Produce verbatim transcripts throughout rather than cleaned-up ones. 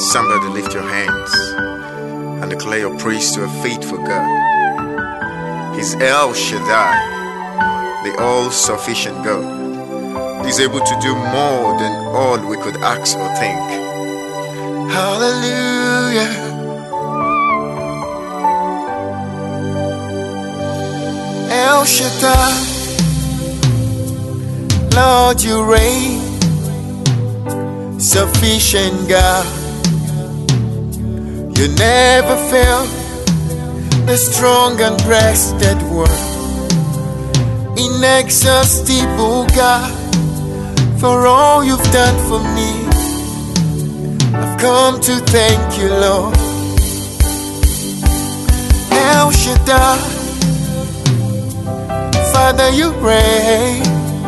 Somebody lift your hands and declare your praise to a faithful God. He's El Shaddai, the all-sufficient God. He's able to do more than all we could ask or think. Hallelujah. El Shaddai, Lord, you reign, sufficient God. You never fail, the strong and breasted one, inexhaustible God. For all you've done for me, I've come to thank you, Lord. El Shaddai, Father, you reign,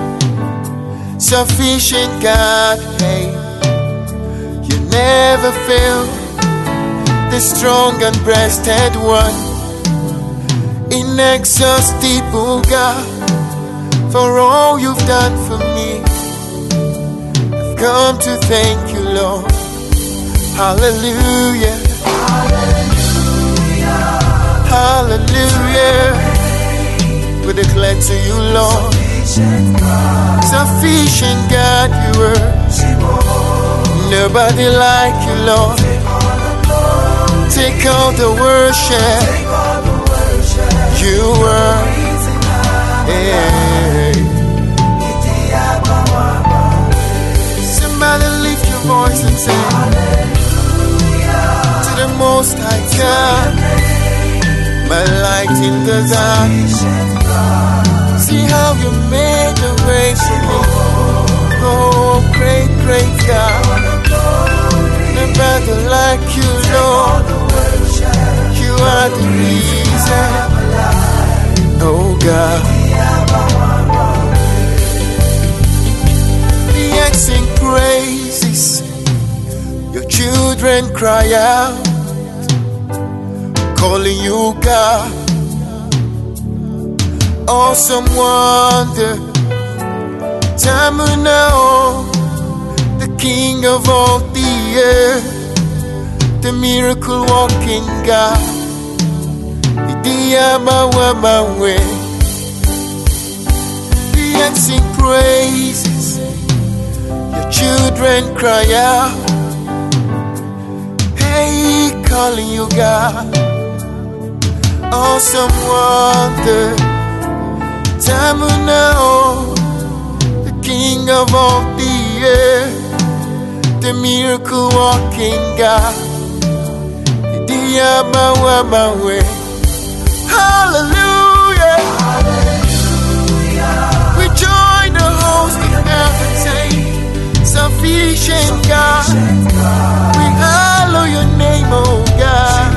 sufficient God, hey. You never fail, the strong and breasted one, inexhaustible God. For all you've done for me, I've come to thank you, Lord. Hallelujah. Hallelujah. Hallelujah. We declare to you, Lord, sufficient God you are. Nobody like you, Lord. Take all the worship. You are. Hey. Somebody lift your voice and say, hallelujah to the Most High God, my light in the dark. See how you made a way for me. Oh, great, great God. Nobody like you, Lord. You are the reason. Oh, God. The sing praises. Your children cry out, calling you God. Awesome wonder, Tamunao, the King of all the earth, the miracle walking God. Idiyamawamawe, the sing praises. Your children cry out, hey, calling you God. Awesome wonder, Tamunao, the King of all the earth, the miracle walking God. Idiyamawamawe. Hallelujah. Hallelujah. We join the host in heaven saying, sufficient God. We hallow your name, oh God.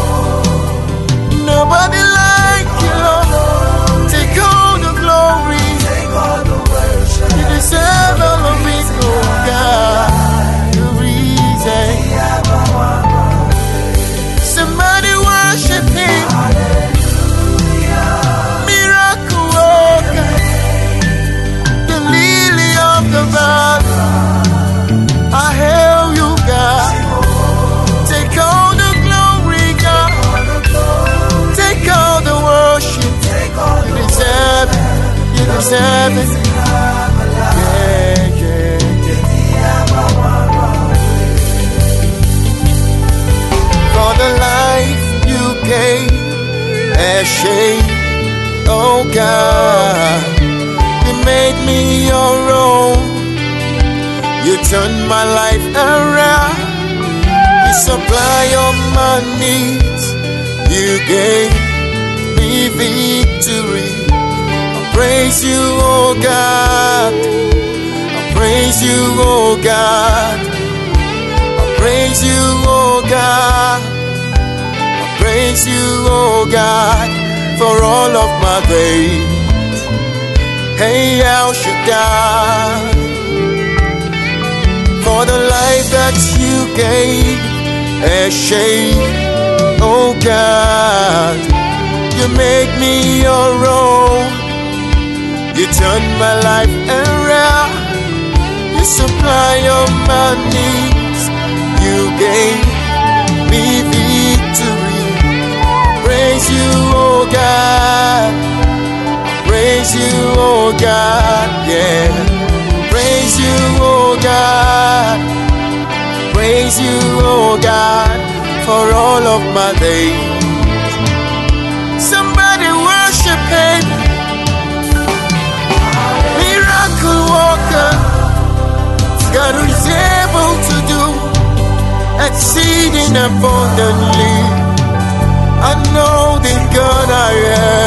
Nobody like you, Lord. Take all the glory. You deserve all of it, oh God. The reason. Somebody worship him. Miracle worker, the lily of the valley. I hail you, God. Take all the glory, God. Take all the worship. You deserve it. You deserve it. Yeah, yeah, yeah. For the life you gave, a shame, oh God. You made me your own. You turned my life around. You supply all my needs. You gave me victory. I praise you, oh God. I praise you, oh God. I praise you, oh God. I praise you, oh God, for all of my days. Hey, El Shaddai, for the life that you gave, a shame, oh God. You make me your own. You turn my life around. You supply all my needs. You gave me victory. Praise you, oh God. Praise you, oh God, yeah. Praise you, oh God. Praise you, oh God, for all of my days. Somebody worship him. Miracle worker, God who is able to do exceeding abundantly. I know the God I am.